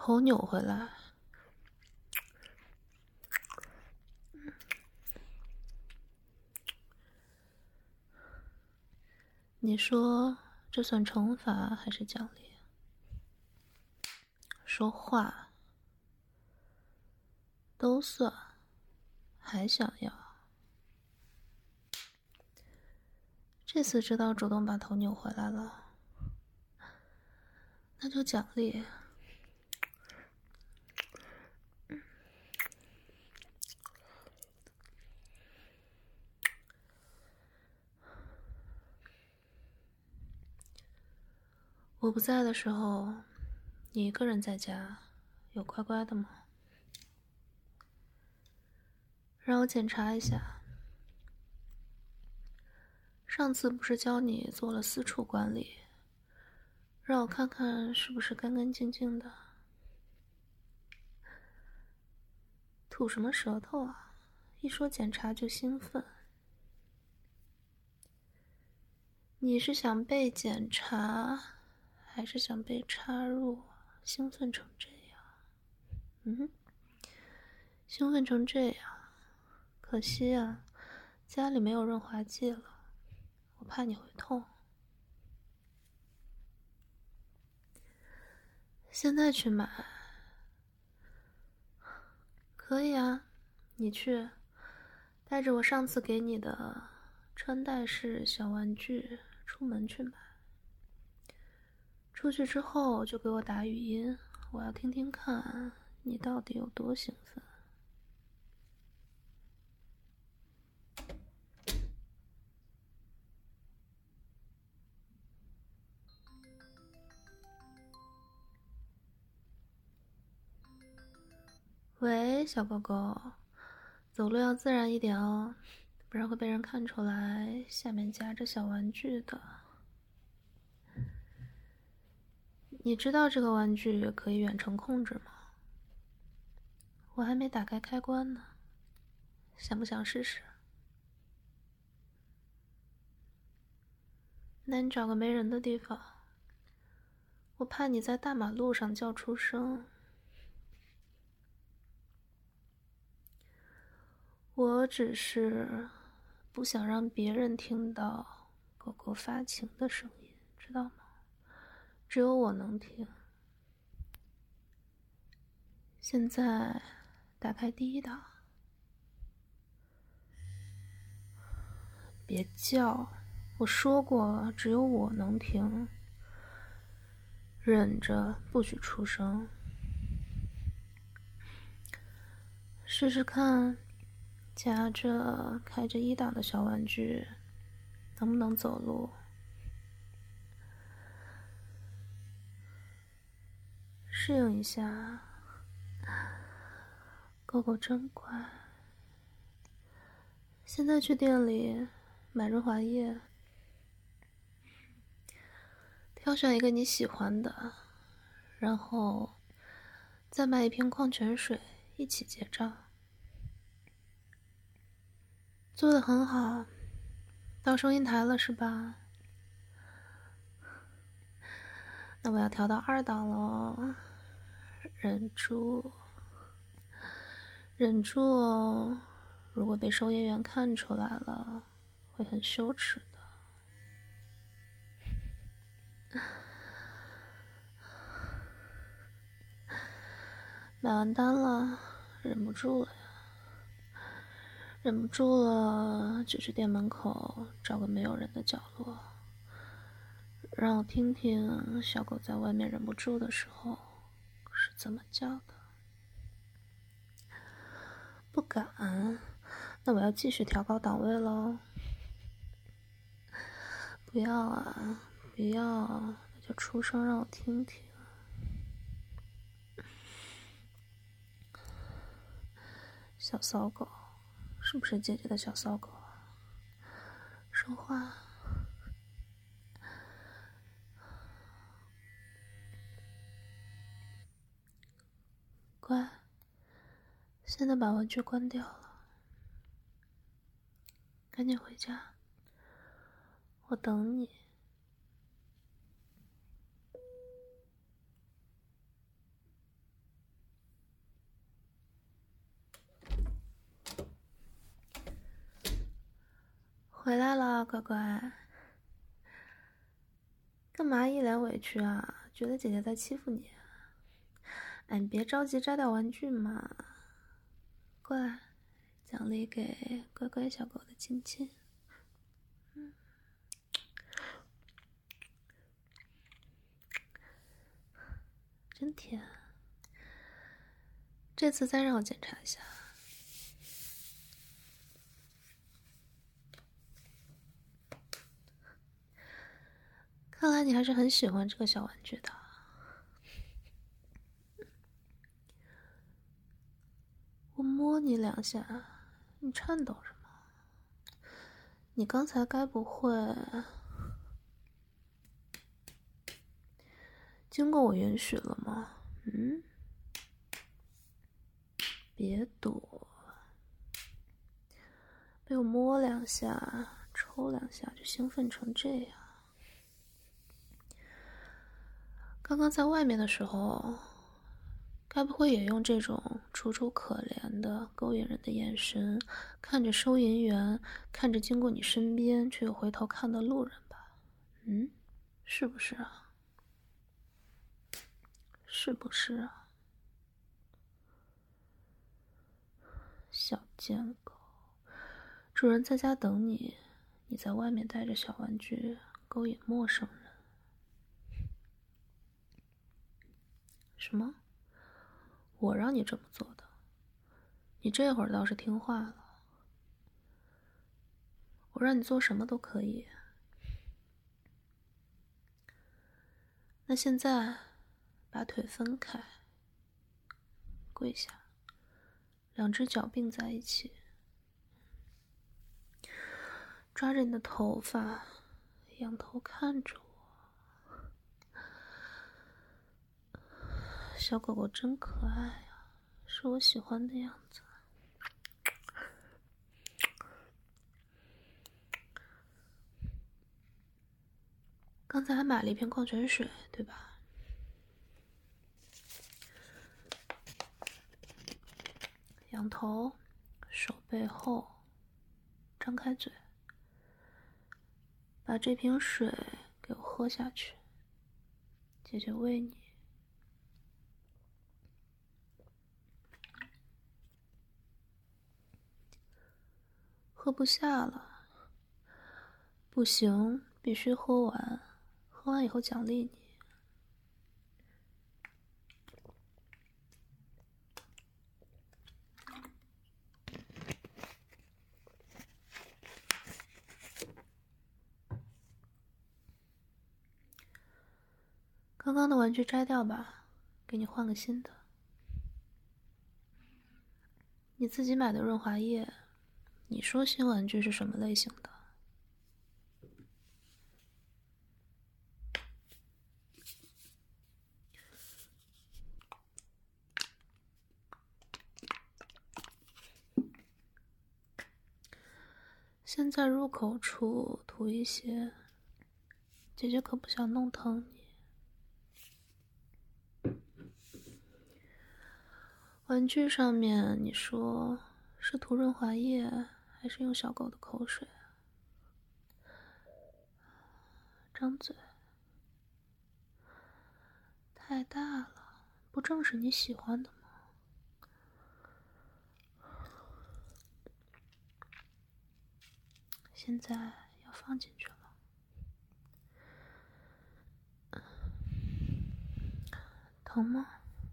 头扭回来。你说这算惩罚还是奖励？说话都算，还想要？这次知道主动把头扭回来了，那就奖励。我不在的时候，你一个人在家，有乖乖的吗？让我检查一下。上次不是教你做了私处管理，让我看看是不是干干净净的。吐什么舌头啊？一说检查就兴奋。你是想被检查，还是想被插入？兴奋成这样。兴奋成这样，可惜啊，家里没有润滑剂了，我怕你会痛。现在去买？可以啊，你去，带着我上次给你的穿戴式小玩具出门去买。出去之后就给我打语音，我要听听看你到底有多兴奋。喂，小狗狗，走路要自然一点哦，不然会被人看出来下面夹着小玩具的。你知道这个玩具可以远程控制吗？我还没打开开关呢，想不想试试？那你找个没人的地方，我怕你在大马路上叫出声。我只是不想让别人听到狗狗发情的声音，知道吗？只有我能听。现在打开第一档。别叫，我说过只有我能听。忍着不许出声。试试看，夹着开着1档的小玩具能不能走路。适应一下。狗狗真乖。现在去店里买润滑液，挑选一个你喜欢的，然后再买1瓶矿泉水一起结账。做得很好，到收银台了是吧？那我要调到2档了，忍住，忍住哦！如果被收银员看出来了，会很羞耻的。买完单了，忍不住了呀，忍不住了，就去店门口找个没有人的角落，让我听听小狗在外面忍不住的时候是怎么叫的。不敢，那我要继续调高档位喽。不要啊，不要，那就出声让我听听。小骚狗，是不是姐姐的小骚狗啊？说话。乖，现在把玩具关掉了，赶紧回家，我等你。 回来了，乖乖。干嘛一脸委屈啊？觉得姐姐在欺负你？哎，你别着急摘掉玩具嘛。乖，奖励给乖乖小狗的亲亲。真甜。这次再让我检查一下。看来你还是很喜欢这个小玩具的。我摸你2下，你颤抖什么？你刚才该不会……经过我允许了吗？别躲。被我摸2下，抽2下就兴奋成这样。刚刚在外面的时候，该不会也用这种楚楚可怜的勾引人的眼神看着收银员，看着经过你身边却又回头看的路人吧？是不是啊？是不是啊？小贱狗，主人在家等你，你在外面带着小玩具勾引陌生人。什么？我让你这么做的？你这会儿倒是听话了。我让你做什么都可以。那现在把腿分开，跪下，2只脚并在一起，抓着你的头发，仰头看着我。小狗狗真可爱啊，是我喜欢的样子。刚才还买了一瓶矿泉水，对吧？仰头，手背后，张开嘴，把这瓶水给我喝下去。姐姐喂你。喝不下了。不行，必须喝完。喝完以后奖励你。刚刚的玩具摘掉吧，给你换个新的。你自己买的润滑液，你说新玩具是什么类型的？先在入口处涂一些，姐姐可不想弄疼你。玩具上面你说是涂润滑液还是用小狗的口水？张嘴。太大了，不正是你喜欢的吗？现在要放进去了。疼吗？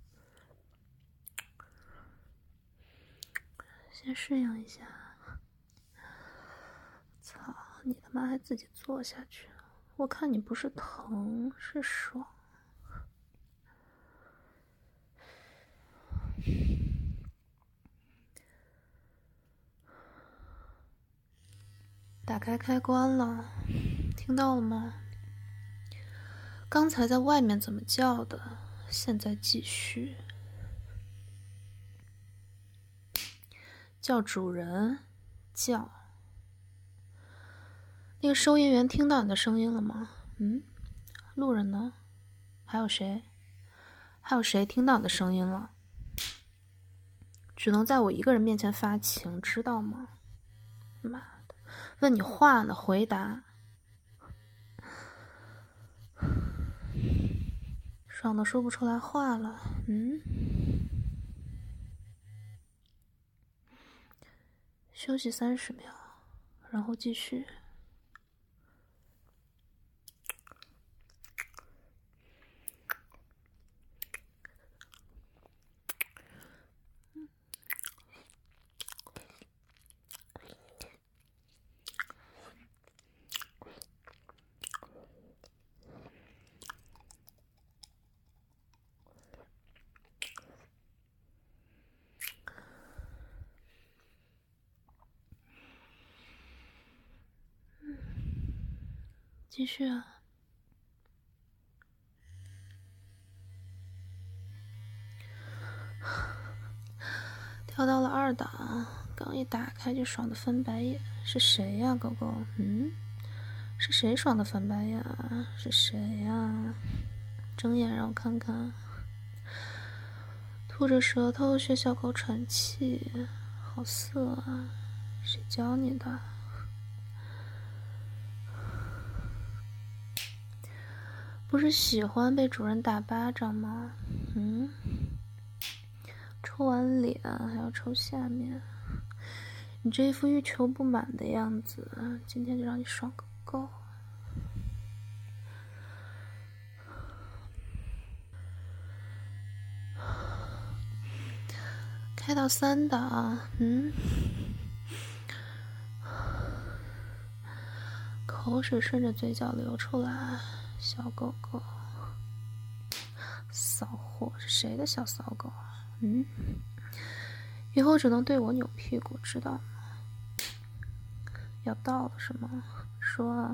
先适应一下。操，你他妈还自己坐下去，我看你不是疼是爽。打开开关了，听到了吗？刚才在外面怎么叫的，现在继续叫主人，叫。那个收银员听到你的声音了吗？路人呢？还有谁？还有谁听到你的声音了？只能在我一个人面前发情，知道吗？妈的， 问你话呢，回答。爽的说不出来话了。休息30秒，然后继续。继续啊。跳到了2档，刚一打开就爽的翻白眼，是谁呀，狗狗？是谁爽的翻白眼？是谁呀？睁眼让我看看。吐着舌头学小狗喘气，好色啊！谁教你的？不是喜欢被主人打巴掌吗？抽完脸还要抽下面，你这一副欲求不满的样子，今天就让你爽个够。开到3档，口水顺着嘴角流出来，小狗狗，骚货，是谁的小骚狗啊？以后只能对我扭屁股，知道吗？要到了是吗？说啊，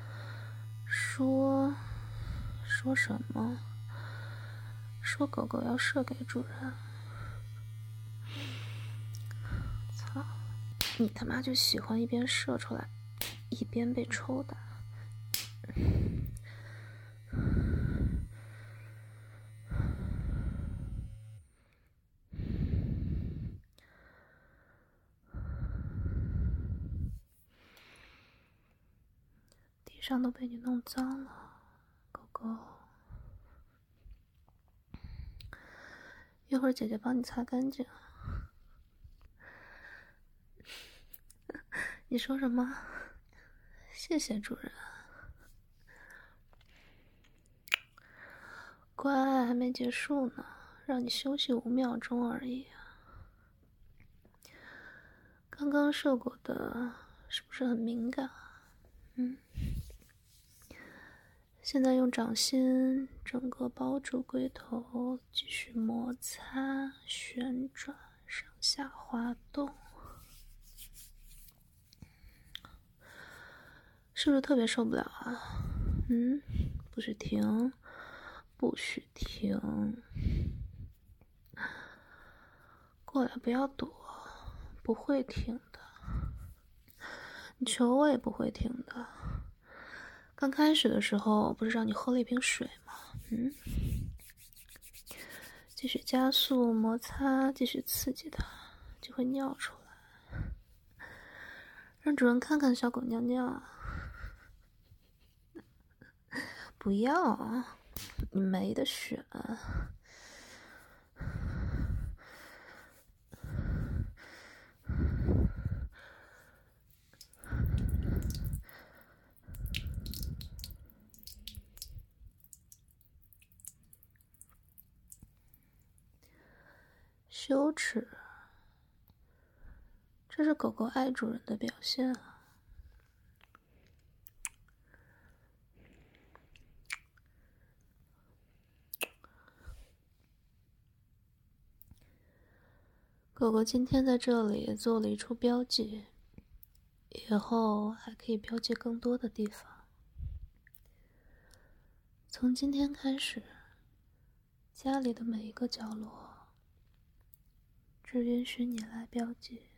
说什么？说狗狗要射给主人。操，你他妈就喜欢一边射出来一边被抽打。地上都被你弄脏了，狗狗。一会儿姐姐帮你擦干净。你说什么？谢谢主人。乖，还没结束呢，让你休息5秒钟而已。刚刚射过的是不是很敏感？现在用掌心整个包住龟头，继续摩擦、旋转、上下滑动，是不是特别受不了啊？不许停，不许停！过来，不要躲，不会停的。你求我也不会停的。刚开始的时候不是让你喝了一瓶水吗？继续加速摩擦，继续刺激它，就会尿出来。让主人看看小狗尿尿。不要，你没得选。羞耻，这是狗狗爱主人的表现啊。狗狗今天在这里做了一处标记，以后还可以标记更多的地方。从今天开始，家里的每一个角落只允许你来标记。